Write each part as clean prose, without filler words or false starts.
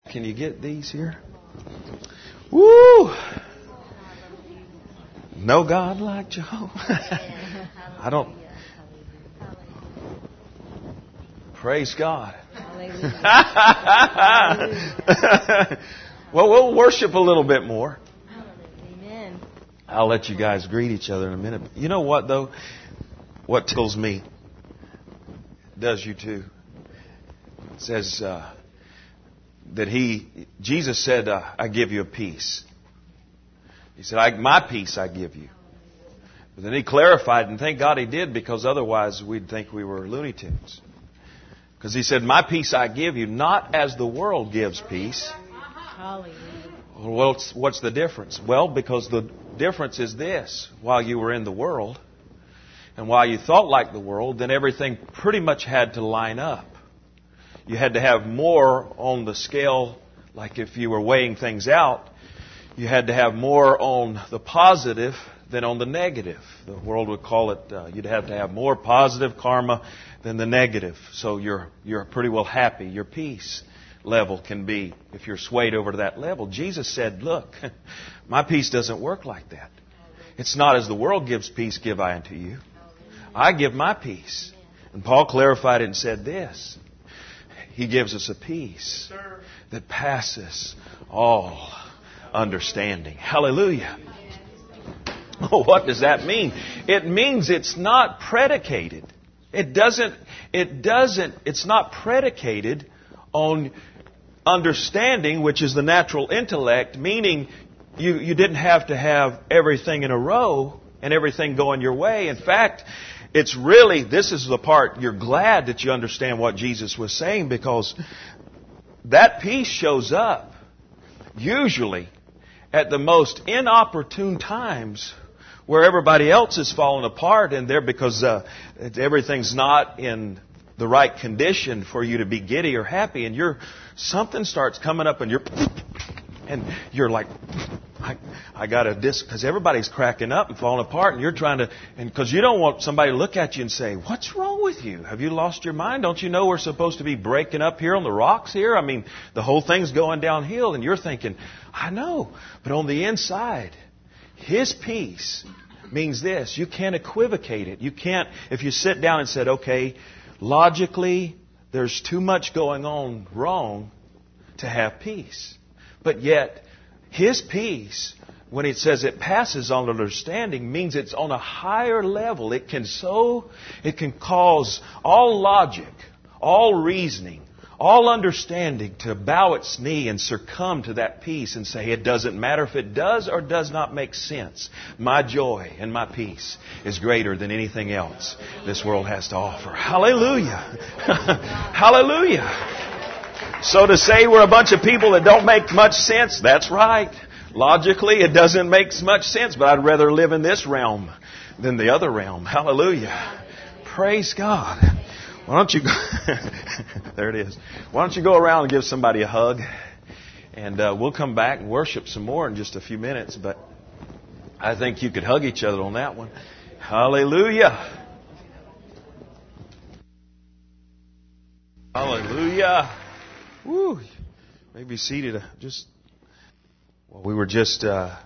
Can you get these here? Woo! No God like Jehovah. I don't. Praise God. Well, we'll worship a little bit more. Amen. I'll let you guys greet each other in a minute. You know what, though? What tickles me does you too. It says that Jesus said, I give you a peace. He said, my peace I give you. But then he clarified, and thank God he did, because otherwise we'd think we were Looney Tunes. Because he said, my peace I give you, not as the world gives peace. Well, what's the difference? Well, because the difference is this. While you were in the world, and while you thought like the world, then everything pretty much had to line up. You had to have more on the scale, like if you were weighing things out, you had to have more on the positive than on the negative. The world would call it, you'd have to have more positive karma than the negative. So you're pretty well happy. Your peace level can be, if you're swayed over to that level. Jesus said, look, my peace doesn't work like that. It's not as the world gives peace, give I unto you. I give my peace. And Paul clarified it and said this. He gives us a peace that passes all understanding. Hallelujah. Oh, what does that mean? It means it's not predicated. It's not predicated on understanding, which is the natural intellect, meaning you didn't have to have everything in a row and everything going your way. In fact, it's really, this is the part you're glad that you understand what Jesus was saying, because that peace shows up usually at the most inopportune times where everybody else is falling apart, and there because everything's not in the right condition for you to be giddy or happy, and something starts coming up, and you're like, I got to because everybody's cracking up and falling apart, and you're trying to, and because you don't want somebody to look at you and say, what's wrong with you? Have you lost your mind? Don't you know we're supposed to be breaking up here on the rocks here? I mean, the whole thing's going downhill, and you're thinking, I know, but on the inside, His peace means this. You can't equivocate it. You can't, if you sit down and said, okay, logically, there's too much going on wrong to have peace. But yet, His peace, when it says it passes on understanding, means it's on a higher level. It can cause all logic, all reasoning, all understanding to bow its knee and succumb to that peace and say, it doesn't matter if it does or does not make sense. My joy and my peace is greater than anything else this world has to offer. Hallelujah. Hallelujah. So to say we're a bunch of people that don't make much sense, that's right. Logically, it doesn't make much sense, but I'd rather live in this realm than the other realm. Hallelujah. Praise God. Why don't you go there it is. Why don't you go around and give somebody a hug? And we'll come back and worship some more in just a few minutes. But I think you could hug each other on that one. Hallelujah. Hallelujah. Woo. Maybe seated. We were just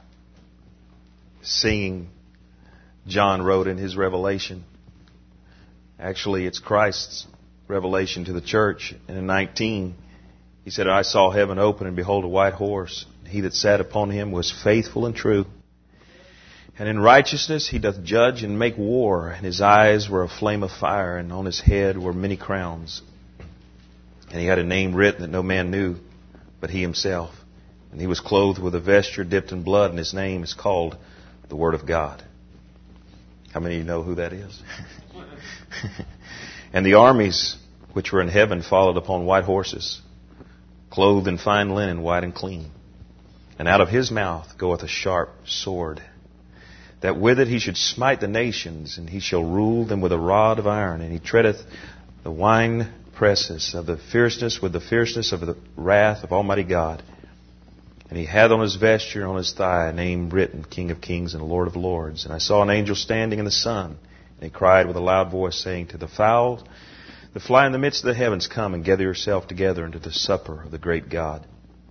singing. John wrote in his Revelation. Actually, it's Christ's revelation to the church. And in 19, he said, I saw heaven open, and behold, a white horse. He that sat upon him was faithful and true. And in righteousness he doth judge and make war. And his eyes were a flame of fire, and on his head were many crowns. And he had a name written that no man knew but he himself. And he was clothed with a vesture dipped in blood, and his name is called the Word of God. How many of you know who that is? And the armies which were in heaven followed upon white horses, clothed in fine linen, white and clean. And out of his mouth goeth a sharp sword, that with it he should smite the nations, and he shall rule them with a rod of iron. And he treadeth the wine presses of the fierceness with the fierceness of the wrath of Almighty God. And he hath on his vesture, on his thigh, a name written, King of Kings and Lord of Lords. And I saw an angel standing in the sun, and he cried with a loud voice, saying, to the fowl that fly in the midst of the heavens, come and gather yourself together into the supper of the great God,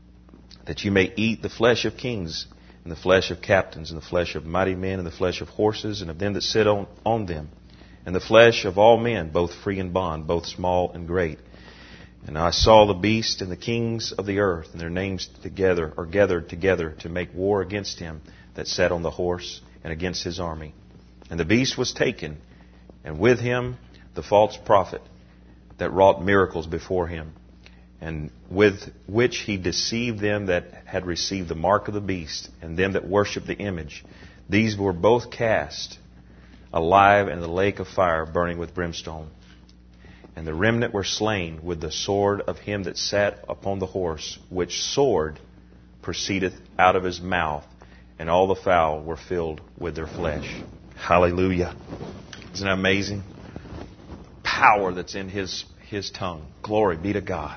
that you may eat the flesh of kings, and the flesh of captains, and the flesh of mighty men, and the flesh of horses, and of them that sit on them, and the flesh of all men, both free and bond, both small and great. And I saw the beast and the kings of the earth, and their names together are gathered together to make war against him that sat on the horse, and against his army. And the beast was taken, and with him the false prophet that wrought miracles before him, and with which he deceived them that had received the mark of the beast, and them that worshipped the image. These were both cast alive in the lake of fire, burning with brimstone. And the remnant were slain with the sword of him that sat upon the horse, which sword proceedeth out of his mouth, and all the fowl were filled with their flesh. Hallelujah. Isn't that amazing? Power that's in his tongue. Glory be to God.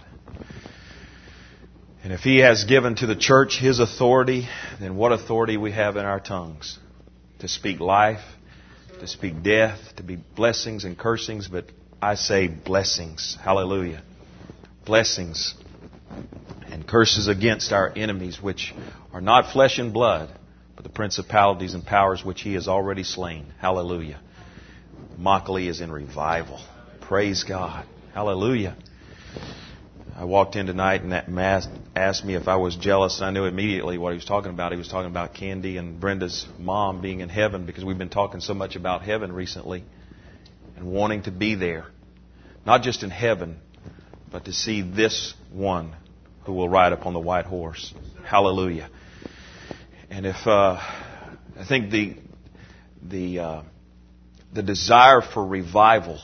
And if he has given to the church his authority, then what authority we have in our tongues? To speak life, to speak death, to be blessings and cursings, but I say blessings. Hallelujah. Blessings and curses against our enemies, which are not flesh and blood, but the principalities and powers which he has already slain. Hallelujah. Immokalee is in revival. Praise God. Hallelujah. I walked in tonight and that mass asked me if I was jealous. I knew immediately what he was talking about. He was talking about Candy and Brenda's mom being in heaven, because we've been talking so much about heaven recently and wanting to be there. Not just in heaven, but to see this one who will ride upon the white horse. Hallelujah. And if I think the desire for revival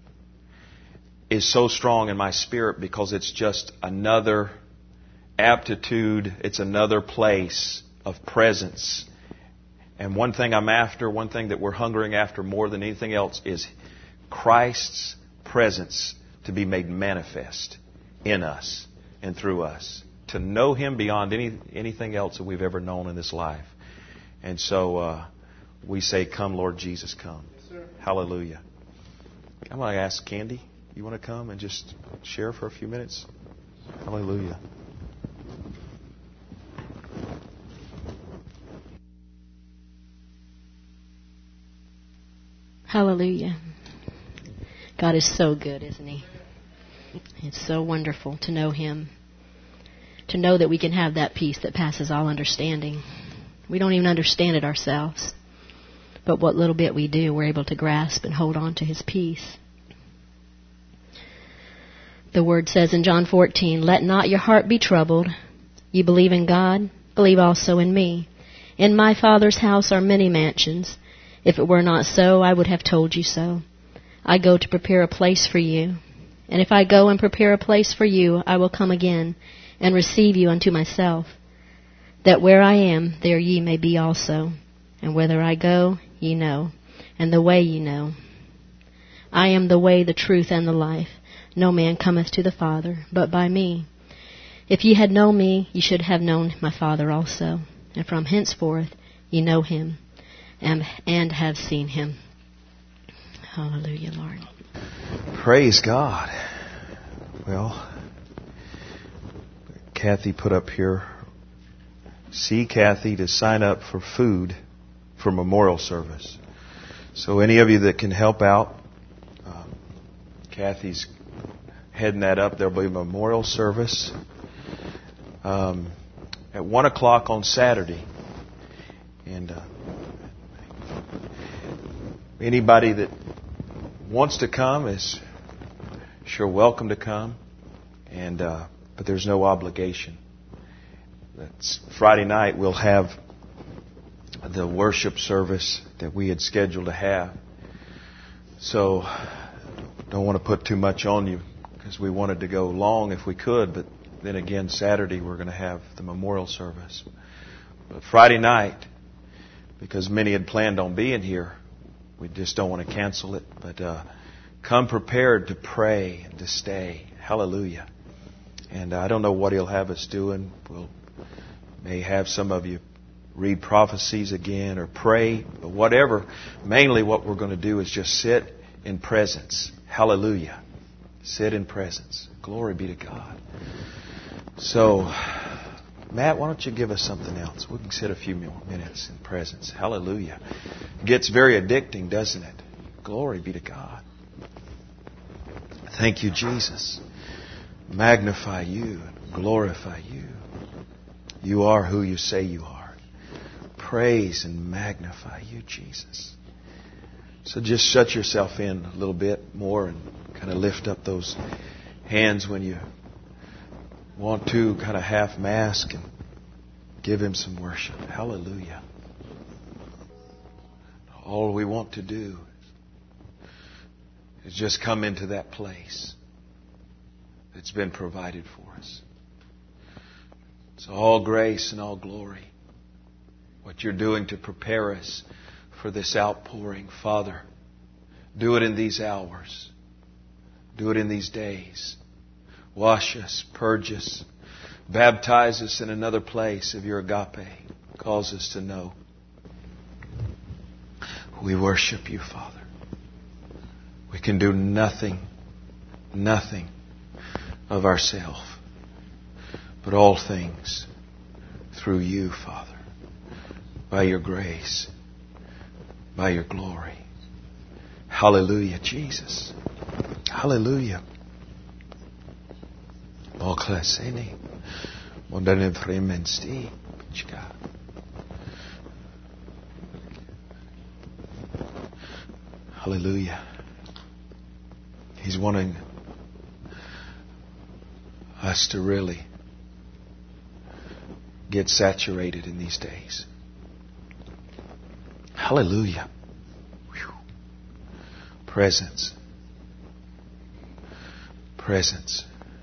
is so strong in my spirit, because it's just another aptitude, it's another place of presence. And one thing I'm after, one thing that we're hungering after more than anything else, is Christ's presence to be made manifest in us and through us, to know Him beyond anything else that we've ever known in this life. And so we say, "Come, Lord Jesus, come." Yes, hallelujah. I'm going to ask Candy, you want to come and just share for a few minutes? Hallelujah. Hallelujah. God is so good, isn't He? It's so wonderful to know Him. To know that we can have that peace that passes all understanding. We don't even understand it ourselves. But what little bit we do, we're able to grasp and hold on to His peace. The Word says in John 14, "Let not your heart be troubled. You believe in God, believe also in me. In my Father's house are many mansions. If it were not so, I would have told you so. I go to prepare a place for you. And if I go and prepare a place for you, I will come again and receive you unto myself, that where I am, there ye may be also. And whither I go, ye know, and the way ye know. I am the way, the truth, and the life. No man cometh to the Father, but by me. If ye had known me, ye should have known my Father also. And from henceforth ye know Him, and have seen Him." Hallelujah, Lord. Praise God. Well, Kathy put up here, see Kathy to sign up for food for memorial service. So any of you that can help out, Kathy's heading that up. There'll be a memorial service at 1 o'clock on Saturday. And anybody that wants to come is sure welcome to come. And but there's no obligation. That's Friday night. We'll have the worship service that we had scheduled to have. So don't want to put too much on you, because we wanted to go long if we could, but then again, Saturday we're going to have the memorial service. But Friday night, because many had planned on being here, we just don't want to cancel it. But come prepared to pray and to stay. Hallelujah. And I don't know what He'll have us doing. We'll may have some of you read prophecies again or pray, but whatever. Mainly what we're going to do is just sit in presence. Hallelujah. Sit in presence. Glory be to God. So Matt, why don't you give us something else? We can sit a few more minutes in presence. Hallelujah. It gets very addicting, doesn't it? Glory be to God. Thank you, Jesus. Magnify you and glorify you. You are who you say you are. Praise and magnify you, Jesus. So just shut yourself in a little bit more and kind of lift up those hands when you want to, kind of half mask, and give Him some worship. Hallelujah. All we want to do is just come into that place that's been provided for us. It's all grace and all glory. What you're doing to prepare us for this outpouring, Father, do it in these hours. Do it in these days. Wash us, purge us, baptize us in another place of your agape. Cause us to know. We worship you, Father. We can do nothing of ourselves, but all things through you, Father, by your grace, by your glory. Hallelujah, Jesus. Hallelujah. Hallelujah. He's wanting us to really get saturated in these days. Hallelujah. Whew. Presence. Presence.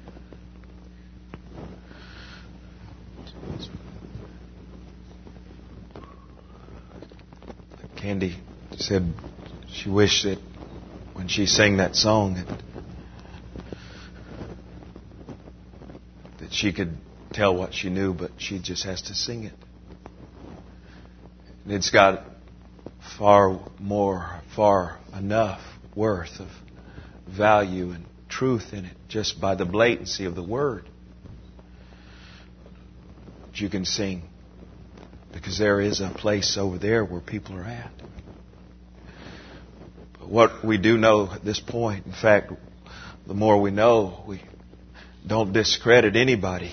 Candy said she wished that when she sang that song that she could tell what she knew, but she just has to sing it. And it's got far enough worth of value and truth in it just by the blatancy of the word that you can sing. Because there is a place over there where people are at. But what we do know at this point, in fact, the more we know, we don't discredit anybody.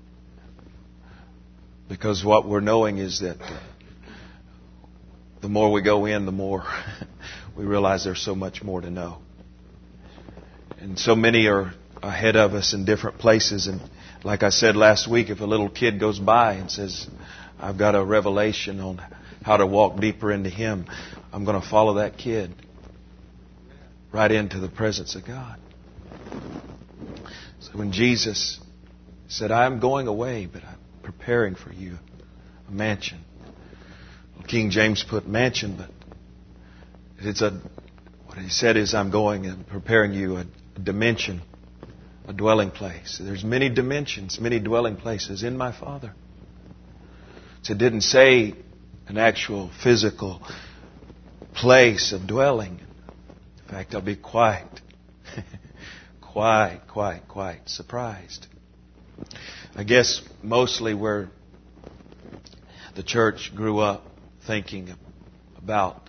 Because what we're knowing is that the more we go in, the more we realize there's so much more to know. And so many are ahead of us in different places. And like I said last week, if a little kid goes by and says, I've got a revelation on how to walk deeper into Him, I'm going to follow that kid right into the presence of God. So when Jesus said, I'm going away, but I'm preparing for you a mansion. Well, King James put mansion, but what he said is, I'm going and preparing you a dimension, a dwelling place. There's many dimensions, many dwelling places in my Father. So it didn't say an actual physical place of dwelling. In fact, I'll be quite surprised. I guess mostly where the church grew up thinking about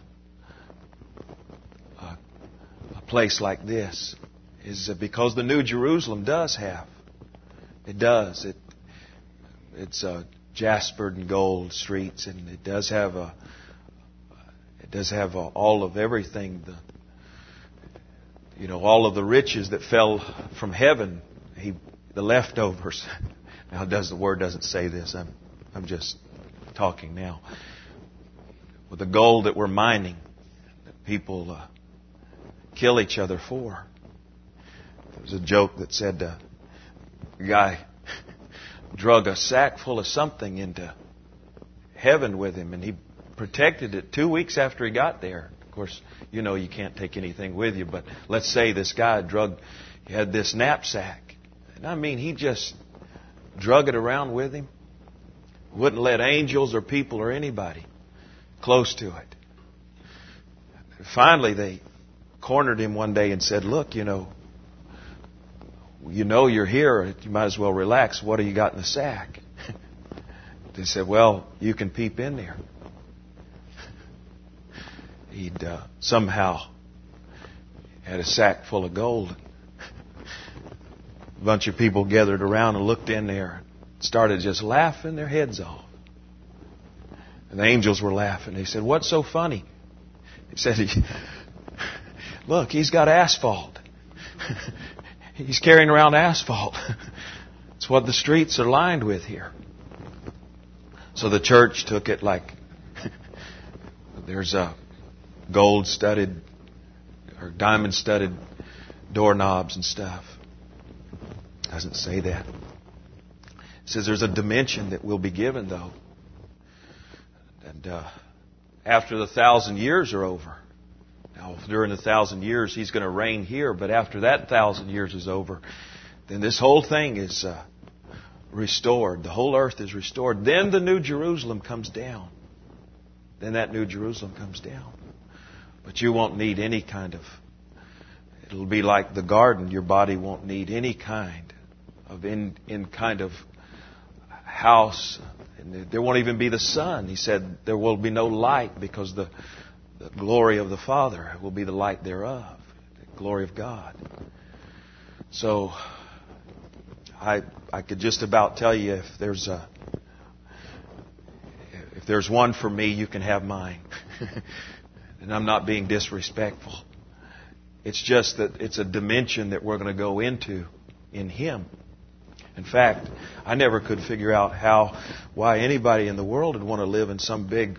a place like this is because the New Jerusalem does have. It does. It's jaspered and gold streets, and it does have all of everything. All of the riches that fell from heaven. The leftovers. Now, the word doesn't say this. I'm just talking now. With the gold that we're mining, that people kill each other for. There was a joke that said a guy drug a sack full of something into heaven with him, and he protected it 2 weeks after he got there. Of course, you can't take anything with you, but let's say this guy he had this knapsack. And I mean, he just drug it around with him. Wouldn't let angels or people or anybody close to it. Finally, they cornered him one day and said, look, you're here. You might as well relax. What do you got in the sack? They said, well, you can peep in there. He'd somehow had a sack full of gold. A bunch of people gathered around and looked in there and started just laughing their heads off. And the angels were laughing. They said, what's so funny? He said, look, he's got asphalt. He's carrying around asphalt. It's what the streets are lined with here. So the church took it like there's a gold-studded or diamond-studded doorknobs and stuff. It doesn't say that. It says there's a dimension that will be given, though. And after the 1,000 years are over, now during the 1,000 years He's going to reign here, but after that 1,000 years is over, then this whole thing is restored. The whole earth is restored. Then the New Jerusalem comes down. Then that New Jerusalem comes down. But you won't need any kind of... It'll be like the garden. Your body won't need any kind of kind of house. And there won't even be the sun. He said there will be no light because the glory of the Father will be the light thereof. The glory of God. So I could just about tell you if there's one for me, you can have mine. And I'm not being disrespectful. It's just that it's a dimension that we're going to go into in Him. In fact, I never could figure out why anybody in the world would want to live in some big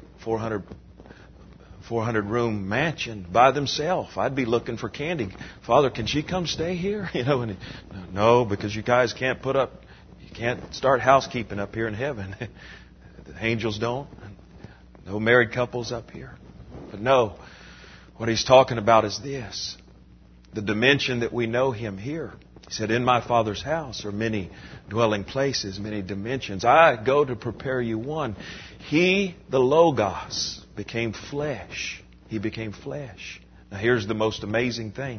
400-room mansion by themselves. I'd be looking for Candy. Father, can she come stay here? And no, because you guys you can't start housekeeping up here in heaven. The angels don't. No married couples up here. But no, what He's talking about is this. The dimension that we know Him here. He said, in my Father's house are many dwelling places, many dimensions. I go to prepare you one. He, the Logos, became flesh. He became flesh. Now here's the most amazing thing.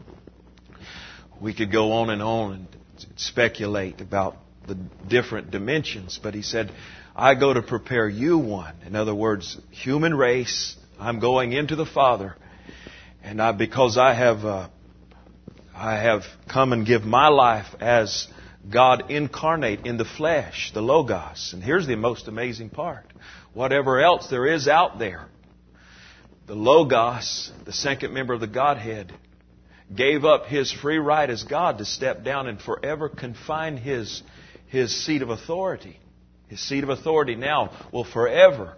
We could go on and speculate about the different dimensions, but He said, I go to prepare you one. In other words, human race, I'm going into the Father, and because I have come and give my life as God incarnate in the flesh, the Logos. And here's the most amazing part. Whatever else there is out there, the Logos, the second member of the Godhead, gave up His free right as God to step down and forever confine His seat of authority. His seat of authority now will forever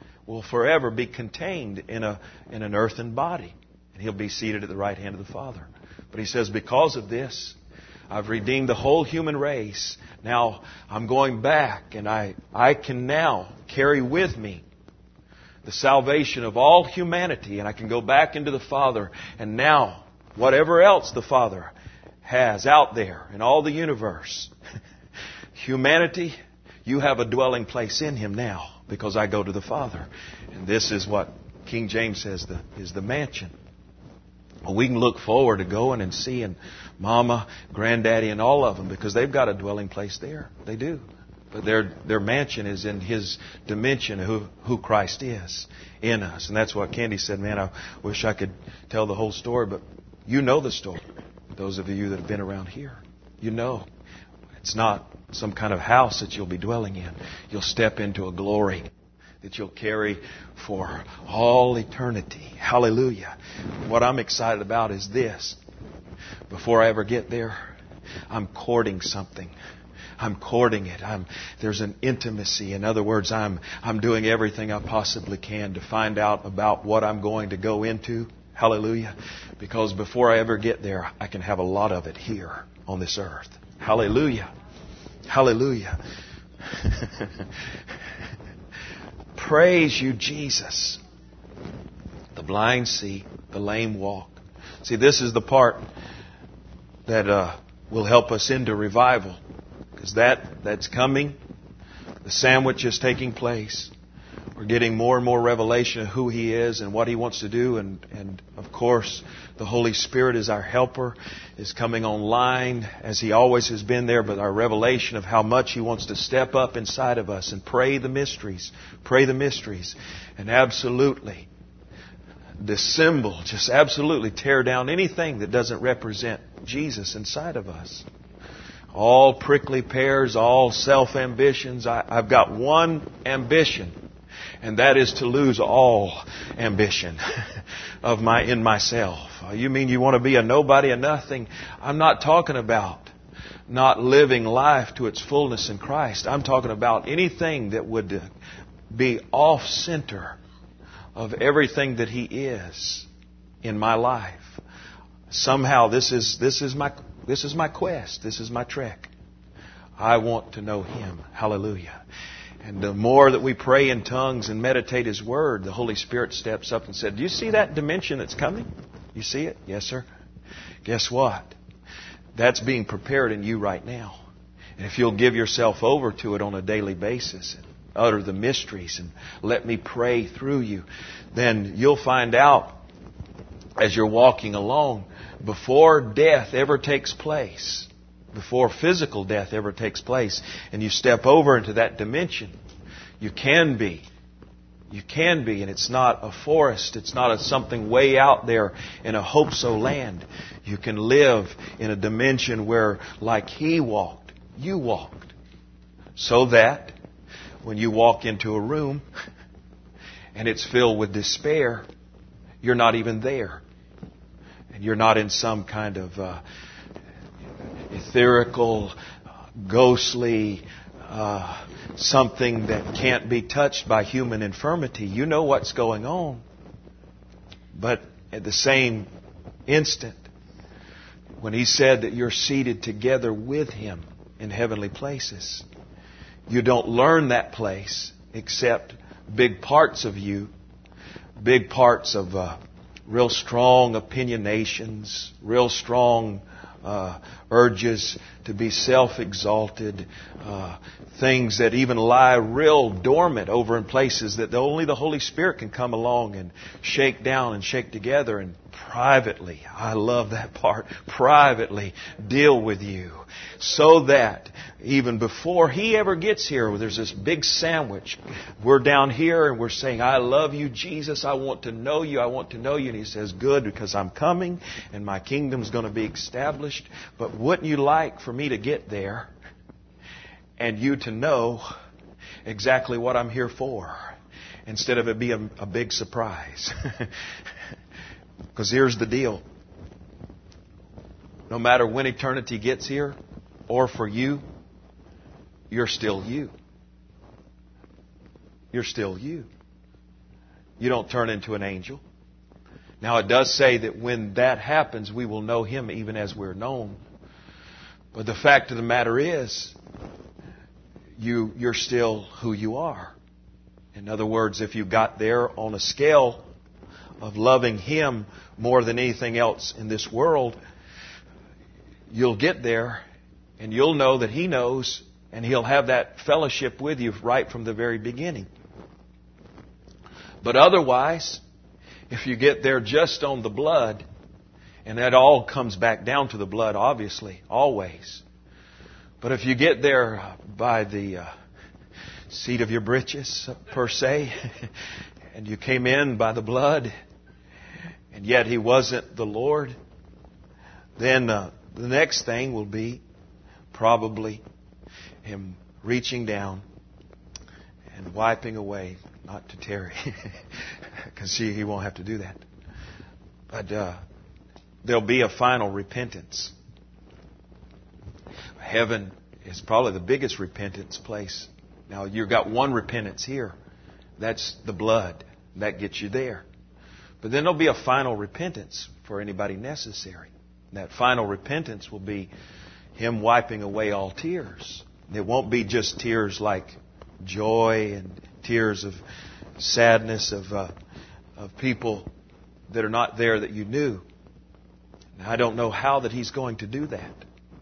be contained in an earthen body. And He'll be seated at the right hand of the Father. But He says, because of this, I've redeemed the whole human race. Now I'm going back, and I can now carry with me the salvation of all humanity, and I can go back into the Father. And now, whatever else the Father has out there in all the universe, humanity, you have a dwelling place in Him now, because I go to the Father. And this is what King James says is the mansion. Well, we can look forward to going and seeing Mama, Granddaddy, and all of them, because they've got a dwelling place there. They do. But their mansion is in His dimension of who Christ is in us. And that's what Candy said, man, I wish I could tell the whole story, but you know the story. Those of you that have been around here, you know. It's not some kind of house that you'll be dwelling in. You'll step into a glory that you'll carry for all eternity. Hallelujah. What I'm excited about is this. Before I ever get there, I'm courting something. I'm courting it. There's an intimacy. In other words, I'm doing everything I possibly can to find out about what I'm going to go into. Hallelujah. Because before I ever get there, I can have a lot of it here on this earth. Hallelujah. Hallelujah. Praise you, Jesus. The blind see, the lame walk. See, this is the part that will help us into revival. Because that's coming. The sandwich is taking place. We're getting more and more revelation of who He is and what He wants to do. And of course, the Holy Spirit is our helper, is coming online as He always has been there, but our revelation of how much He wants to step up inside of us and pray the mysteries, and absolutely dissemble, just absolutely tear down anything that doesn't represent Jesus inside of us. All prickly pears, all self-ambitions. I've got one ambition, and that is to lose all ambition in myself. You mean you want to be a nobody, a nothing? I'm not talking about not living life to its fullness in Christ. I'm talking about anything that would be off-center of everything that He is in my life. Somehow this is my quest. This is my trek. I want to know Him. Hallelujah. And the more that we pray in tongues and meditate His Word, the Holy Spirit steps up and said, do you see that dimension that's coming? You see it? Yes, sir. Guess what? That's being prepared in you right now. And if you'll give yourself over to it on a daily basis and utter the mysteries and let me pray through you, then you'll find out as you're walking along, before death ever takes place, before physical death ever takes place, and you step over into that dimension, you can be, and it's not a forest, it's not something way out there in a hope-so land. You can live in a dimension where, like He walked, you walked, so that when you walk into a room and it's filled with despair, you're not even there. And you're not in some kind of etherical, ghostly, something that can't be touched by human infirmity. You know what's going on. But at the same instant, when He said that you're seated together with Him in heavenly places, you don't learn that place except big parts of you, big parts of real strong opinionations, real strong urges to be self-exalted, things that even lie real dormant over in places that only the Holy Spirit can come along and shake down and shake together and privately, I love that part, privately deal with you, so that even before He ever gets here, there's this big sandwich. We're down here and we're saying, I love you, Jesus. I want to know you. I want to know you. And He says, good, because I'm coming and my kingdom's going to be established. But wouldn't you like for me to get there and you to know exactly what I'm here for, instead of it being a big surprise? Because here's the deal. No matter when eternity gets here, or for you, you're still you. You're still you. You don't turn into an angel. Now, it does say that when that happens, we will know Him even as we're known. But the fact of the matter is, you're still who you are. In other words, if you got there on a scale of loving Him more than anything else in this world, you'll get there and you'll know that He knows, and He'll have that fellowship with you right from the very beginning. But otherwise, if you get there just on the blood, and that all comes back down to the blood, obviously, always. But if you get there by the seat of your britches, per se, and you came in by the blood, and yet He wasn't the Lord, then the next thing will be probably Him reaching down and wiping away, not to Terry, because He won't have to do that. But there'll be a final repentance. Heaven is probably the biggest repentance place. Now, you've got one repentance here. That's the blood. That gets you there. But then there'll be a final repentance for anybody necessary. And that final repentance will be Him wiping away all tears. It won't be just tears like joy and tears of sadness of people that are not there that you knew. Now, I don't know how that He's going to do that.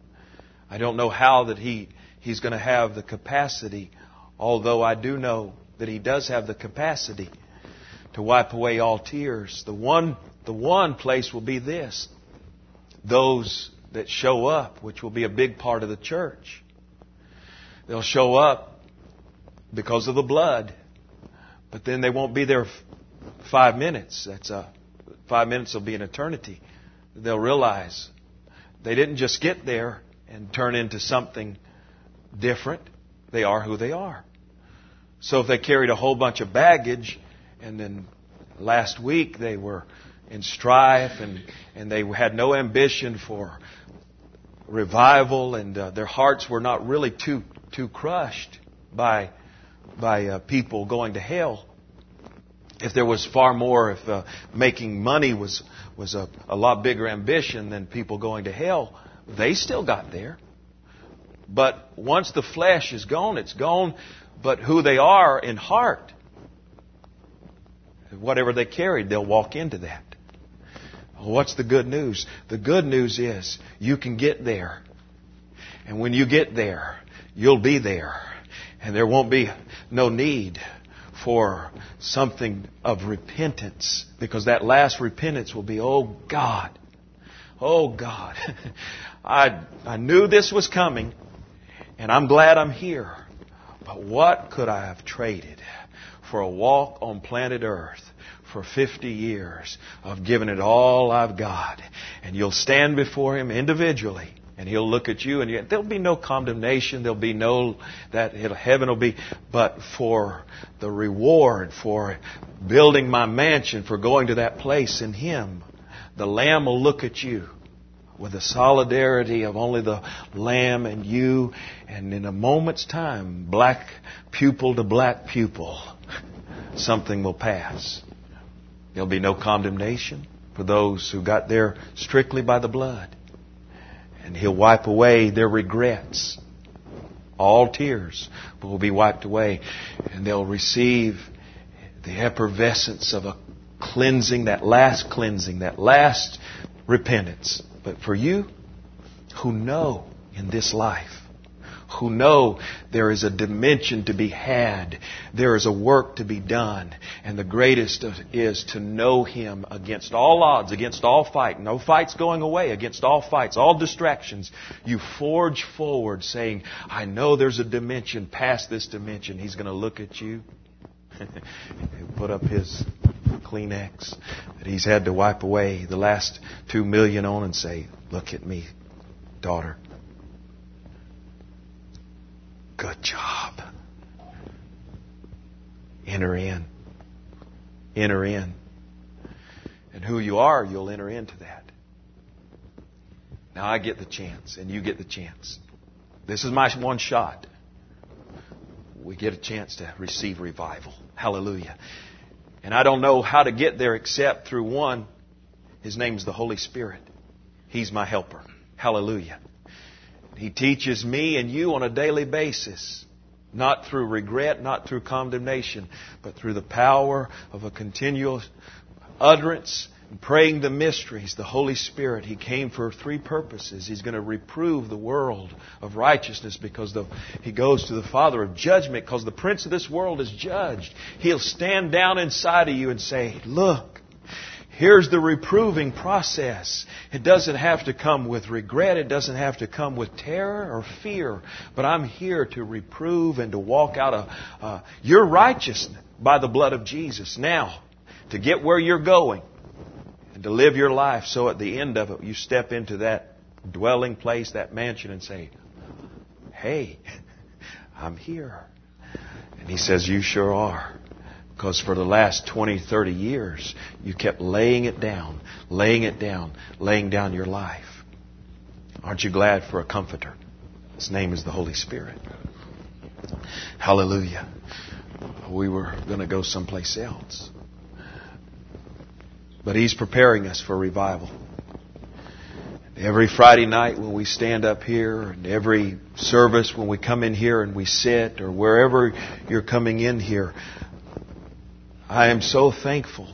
I don't know how that He's going to have the capacity, although I do know that He does have the capacity to wipe away all tears. The one place will be this: those that show up, which will be a big part of the church. They'll show up because of the blood, but then they won't be there 5 minutes. 5 minutes will be an eternity. They'll realize they didn't just get there and turn into something different. They are who they are. So if they carried a whole bunch of baggage, and then last week they were in strife and they had no ambition for revival, and their hearts were not really too crushed by people going to hell. If there was far more, if making money was a lot bigger ambition than people going to hell, they still got there. But once the flesh is gone, it's gone. But who they are in heart, whatever they carried, they'll walk into that. What's the good news? The good news is you can get there. And when you get there, you'll be there. And there won't be no need for something of repentance. Because that last repentance will be, oh God, I knew this was coming, and I'm glad I'm here. But what could I have traded for a walk on planet Earth for 50 years of giving it all I've got? And you'll stand before Him individually, and He'll look at you, and there'll be no condemnation. There'll be no heaven will be, but for the reward for building my mansion, for going to that place in Him, the Lamb will look at you with the solidarity of only the Lamb and you, and in a moment's time, black pupil to black pupil, something will pass. There'll be no condemnation for those who got there strictly by the blood. And He'll wipe away their regrets. All tears will be wiped away, and they'll receive the effervescence of a cleansing, that last repentance. But for you who know in this life, who know there is a dimension to be had, there is a work to be done, and the greatest is to know Him against all odds, against all fight. No fights going away, against all fights, all distractions. You forge forward saying, I know there's a dimension past this dimension. He's going to look at you, put up his Kleenex that He's had to wipe away the last 2 million on and say, look at me, daughter. Good job. Enter in. Enter in. And who you are, you'll enter into that. Now I get the chance, and you get the chance. This is my one shot. We get a chance to receive revival. Hallelujah. And I don't know how to get there except through one. His name's the Holy Spirit. He's my helper. Hallelujah. He teaches me and you on a daily basis. Not through regret, not through condemnation, but through the power of a continual utterance and praying the mysteries. The Holy Spirit, He came for 3 purposes. He's going to reprove the world of righteousness because He goes to the Father of judgment because the prince of this world is judged. He'll stand down inside of you and say, look, here's the reproving process. It doesn't have to come with regret. It doesn't have to come with terror or fear. But I'm here to reprove and to walk out your righteousness by the blood of Jesus. Now, to get where you're going and to live your life so at the end of it, you step into that dwelling place, that mansion, and say, hey, I'm here. And He says, you sure are. Because for the last 20, 30 years, you kept laying down your life. Aren't you glad for a comforter? His name is the Holy Spirit. Hallelujah. We were going to go someplace else. But He's preparing us for revival. Every Friday night when we stand up here, and every service when we come in here and we sit, or wherever you're coming in here, I am so thankful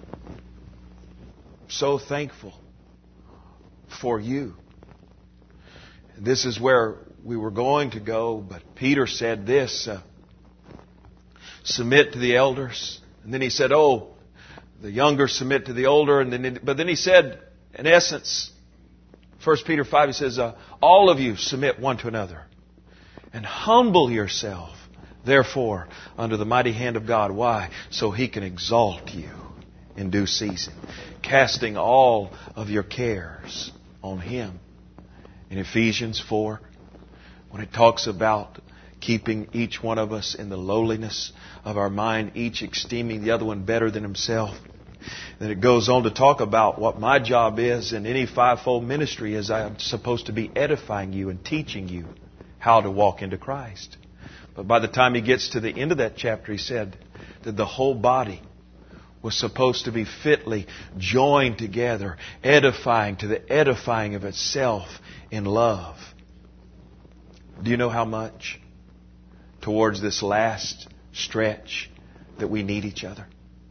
for you. This is where we were going to go, but Peter said this, submit to the elders. And then he said, oh, the younger submit to the older. But then he said, in essence, 1 Peter 5, he says, all of you submit one to another. And humble yourself, therefore, under the mighty hand of God. Why? So He can exalt you in due season. Casting all of your cares on Him. In Ephesians 4, when it talks about keeping each one of us in the lowliness of our mind, each esteeming the other one better than himself. Then it goes on to talk about what my job is in any fivefold ministry is I'm supposed to be edifying you and teaching you how to walk into Christ. But by the time he gets to the end of that chapter, he said that the whole body was supposed to be fitly joined together, edifying to the edifying of itself in love. Do you know how much towards this last stretch that we need each other?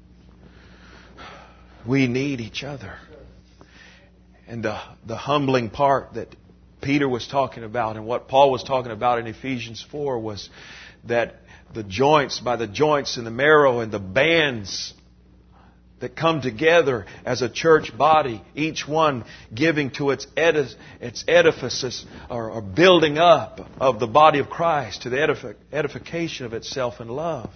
We need each other. And the humbling part that Peter was talking about and what Paul was talking about in Ephesians 4 was that the joints, by the joints and the marrow and the bands that come together as a church body, each one giving to its edifices or building up of the body of Christ to the edification of itself in love.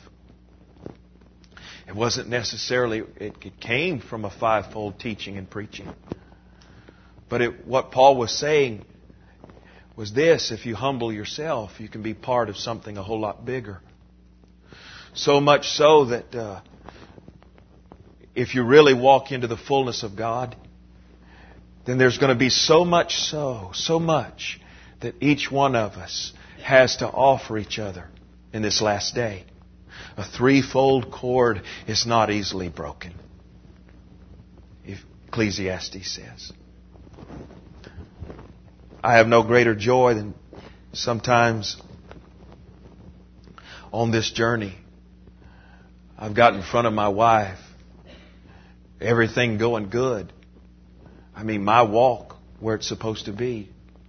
It wasn't necessarily, it came from a fivefold teaching and preaching. But what Paul was saying was this: if you humble yourself, you can be part of something a whole lot bigger. So much so that if you really walk into the fullness of God, then there's going to be so much that each one of us has to offer each other in this last day. A threefold cord is not easily broken, Ecclesiastes says. I have no greater joy than sometimes on this journey I've got in front of my wife, everything going good. I mean, my walk where it's supposed to be.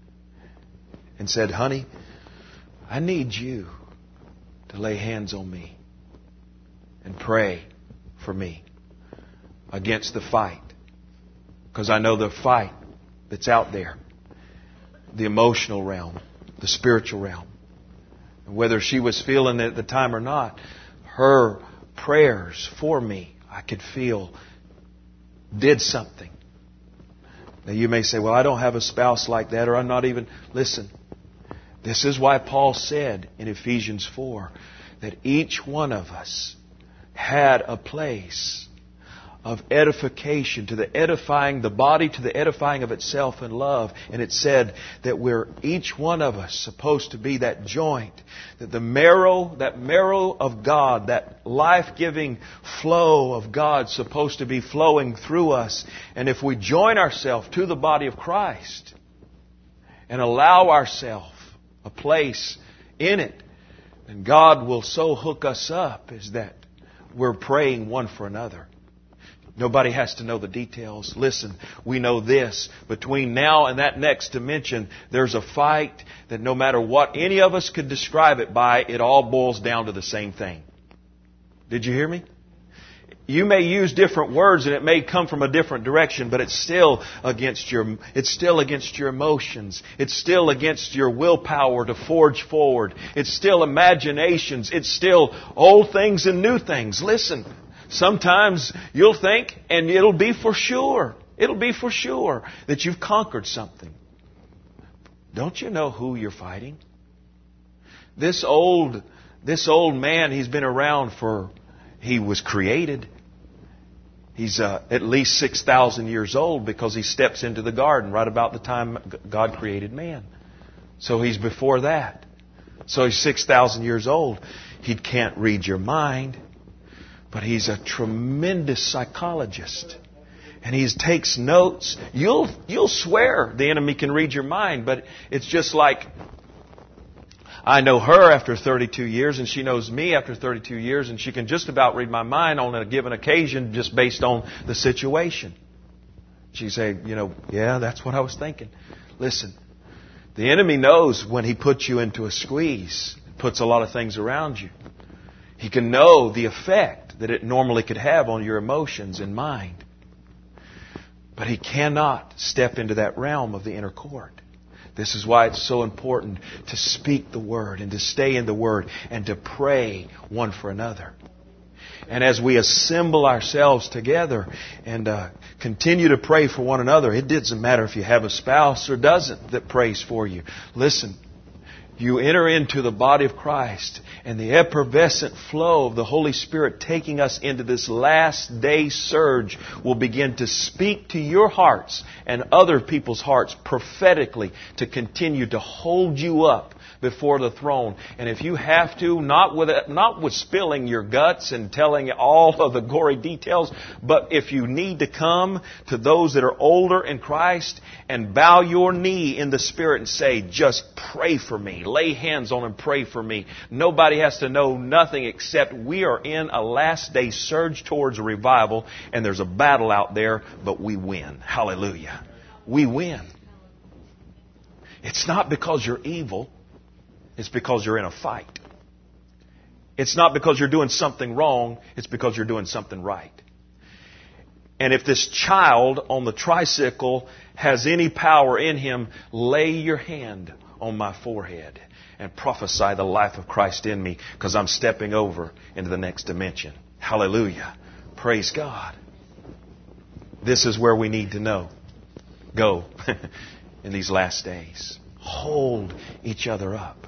And said, honey, I need you to lay hands on me and pray for me against the fight. Because I know the fight that's out there. The emotional realm, the spiritual realm. And whether she was feeling it at the time or not, her prayers for me, I could feel, did something. Now you may say, well, I don't have a spouse like that, or I'm not even... Listen, this is why Paul said in Ephesians 4 that each one of us had a place of edification, to the edifying, the body to the edifying of itself in love. And it said that we're each one of us supposed to be that joint, that that marrow of God, that life-giving flow of God supposed to be flowing through us. And if we join ourselves to the body of Christ and allow ourselves a place in it, then God will so hook us up is that we're praying one for another. Nobody has to know the details. Listen, we know this. Between now and that next dimension, there's a fight that no matter what any of us could describe it by, it all boils down to the same thing. Did you hear me? You may use different words and it may come from a different direction, but it's still against your emotions. It's still against your willpower to forge forward. It's still imaginations. It's still old things and new things. Listen. Sometimes you'll think, and it'll be for sure that you've conquered something. Don't you know who you're fighting? This old man, he's been around he was created. He's at least 6,000 years old because he steps into the garden right about the time God created man. So he's before that. So he's 6,000 years old. He can't read your mind. But he's a tremendous psychologist. And he takes notes. You'll swear the enemy can read your mind, but it's just like I know her after 32 years and she knows me after 32 years and she can just about read my mind on a given occasion just based on the situation. She say, yeah, that's what I was thinking. Listen, the enemy knows when he puts you into a squeeze, puts a lot of things around you. He can know the effect that it normally could have on your emotions and mind. But he cannot step into that realm of the inner court. This is why it's so important to speak the Word and to stay in the Word and to pray one for another. And as we assemble ourselves together and continue to pray for one another, it doesn't matter if you have a spouse or doesn't that prays for you. Listen, you enter into the body of Christ and the effervescent flow of the Holy Spirit taking us into this last day surge will begin to speak to your hearts and other people's hearts prophetically to continue to hold you up before the throne. And if you have to, not with spilling your guts and telling all of the gory details, but if you need to come to those that are older in Christ and bow your knee in the Spirit and say, just pray for me. Lay hands on and pray for me. Nobody has to know nothing except we are in a last day surge towards a revival and there's a battle out there, but we win. Hallelujah. We win. It's not because you're evil. It's because you're in a fight. It's not because you're doing something wrong. It's because you're doing something right. And if this child on the tricycle has any power in him, lay your hand on my forehead and prophesy the life of Christ in me, because I'm stepping over into the next dimension. Hallelujah. Praise God. This is where we need to go in these last days. Hold each other up.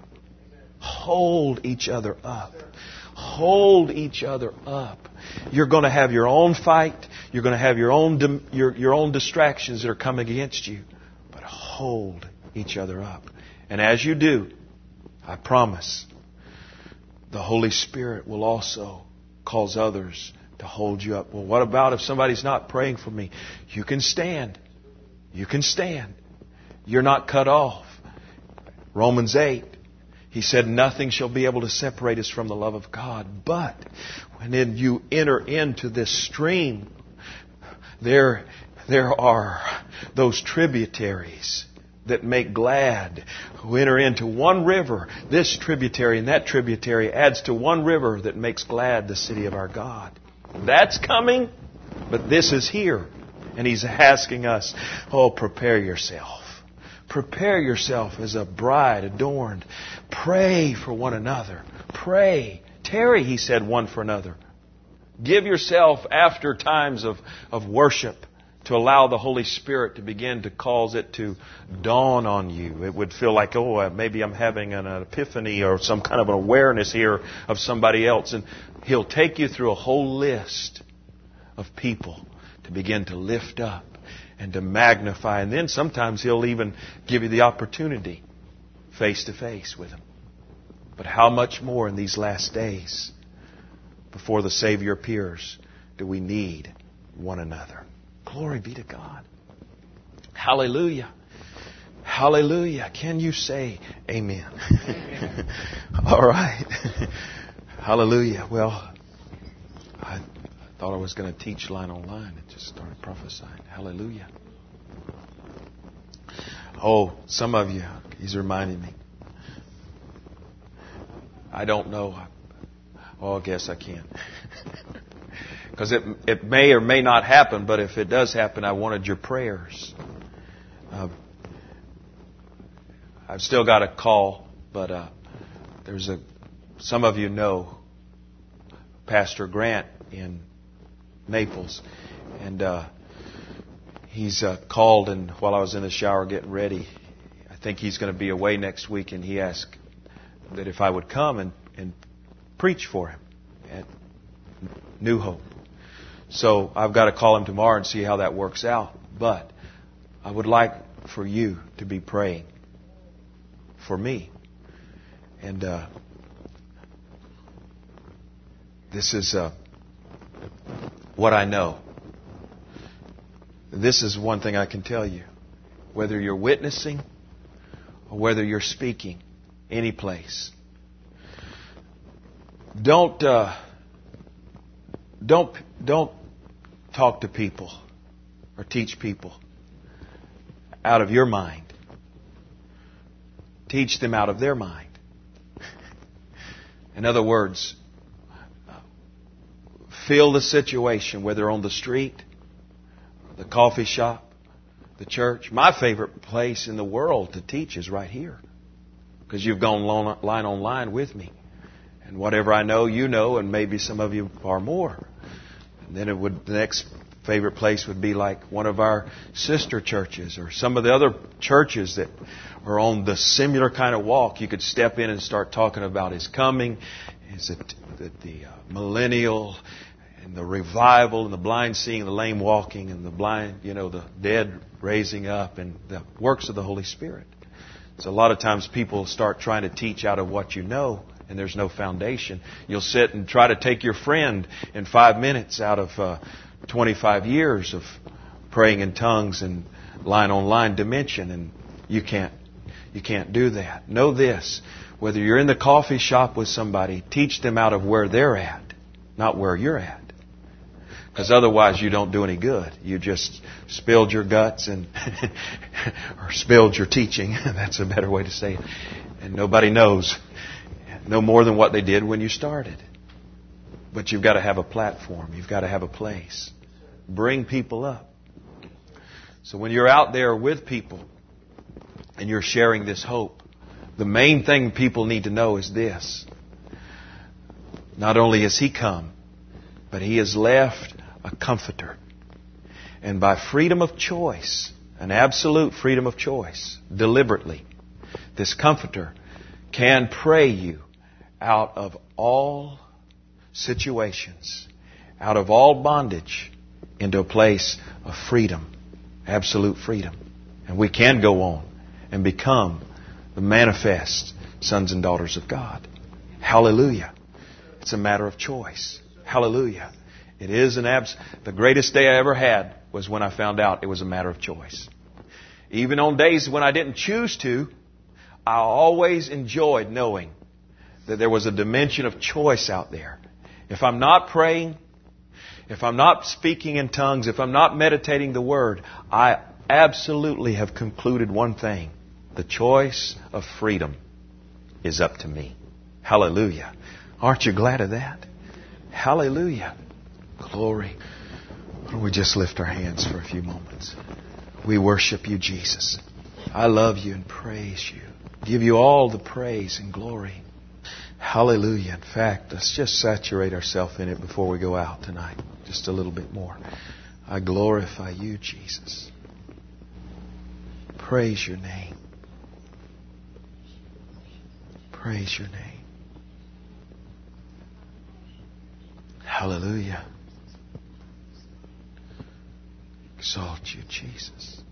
Hold each other up. Hold each other up. You're going to have your own fight. You're going to have your own distractions that are coming against you. But hold each other up. And as you do, I promise, the Holy Spirit will also cause others to hold you up. Well, what about if somebody's not praying for me? You can stand. You can stand. You're not cut off. Romans 8. He said, nothing shall be able to separate us from the love of God. But when you enter into this stream, there are those tributaries that make glad, who enter into one river. This tributary and that tributary adds to one river that makes glad the city of our God. That's coming, but this is here. And He's asking us, prepare yourself. Prepare yourself as a bride adorned. Pray for one another. Pray. Tarry, He said, one for another. Give yourself after times of worship to allow the Holy Spirit to begin to cause it to dawn on you. It would feel like, maybe I'm having an epiphany or some kind of an awareness here of somebody else. And He'll take you through a whole list of people to begin to lift up and to magnify. And then sometimes He'll even give you the opportunity face to face with Him. But how much more in these last days before the Savior appears do we need one another? Glory be to God. Hallelujah. Hallelujah. Can you say amen? All right. Hallelujah. Well, I thought I was going to teach line on line and just started prophesying. Hallelujah. Some of you, He's reminding me. I don't know. I guess I can. Because it may or may not happen, but if it does happen, I wanted your prayers. I've still got a call, but some of you know Pastor Grant in Naples, and he's called, and while I was in the shower getting ready, I think he's going to be away next week, and he asked that if I would come and preach for him at New Hope. So I've got to call him tomorrow and see how that works out. But I would like for you to be praying for me. And this is what I know. This is one thing I can tell you. Whether you're witnessing or whether you're speaking any place, don't talk to people or teach people out of your mind. Teach them out of their mind. In other words, feel the situation, whether on the street, the coffee shop, the church. My favorite place in the world to teach is right here, because you've gone line on line with me. And whatever I know, you know, and maybe some of you far more. And then the next favorite place would be like one of our sister churches or some of the other churches that are on the similar kind of walk. You could step in and start talking about His coming, the millennial, and the revival, and the blind seeing, the lame walking, and the blind, the dead raising up, and the works of the Holy Spirit. So a lot of times people start trying to teach out of what you know, and there's no foundation. You'll sit and try to take your friend in 5 minutes out of 25 years of praying in tongues and line on line dimension, and you can't do that. Know this: whether you're in the coffee shop with somebody, teach them out of where they're at, not where you're at. Because otherwise you don't do any good. You just spilled your guts and or spilled your teaching. That's a better way to say it. And nobody knows no more than what they did when you started. But you've got to have a platform. You've got to have a place. Bring people up. So when you're out there with people and you're sharing this hope, the main thing people need to know is this: not only has He come, but He has left a comforter. And by freedom of choice, an absolute freedom of choice, deliberately, this comforter can pray you out of all situations, out of all bondage, into a place of freedom, absolute freedom. And we can go on and become the manifest sons and daughters of God. Hallelujah. It's a matter of choice. Hallelujah. It is the greatest day I ever had was when I found out it was a matter of choice. Even on days when I didn't choose to, I always enjoyed knowing that there was a dimension of choice out there. If I'm not praying, if I'm not speaking in tongues, if I'm not meditating the Word, I absolutely have concluded one thing: the choice of freedom is up to me. Hallelujah. Aren't you glad of that? Hallelujah. Glory. Why don't we just lift our hands for a few moments? We worship You, Jesus. I love You and praise You. Give You all the praise and glory. Hallelujah. In fact, let's just saturate ourselves in it before we go out tonight. Just a little bit more. I glorify You, Jesus. Praise Your name. Praise Your name. Hallelujah. Exalt You, Jesus.